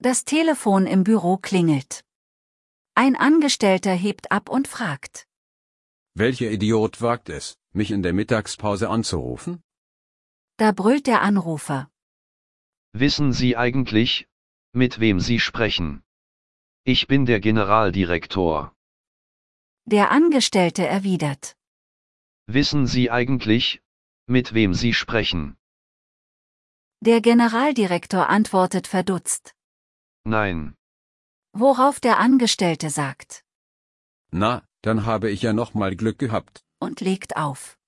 Das Telefon im Büro klingelt. Ein Angestellter hebt ab und fragt. Welcher Idiot wagt es, mich in der Mittagspause anzurufen? Da brüllt der Anrufer. Wissen Sie eigentlich, mit wem Sie sprechen? Ich bin der Generaldirektor. Der Angestellte erwidert. Wissen Sie eigentlich, mit wem Sie sprechen? Der Generaldirektor antwortet verdutzt. Nein. Worauf der Angestellte sagt. Na, dann habe ich ja noch mal Glück gehabt. Und legt auf.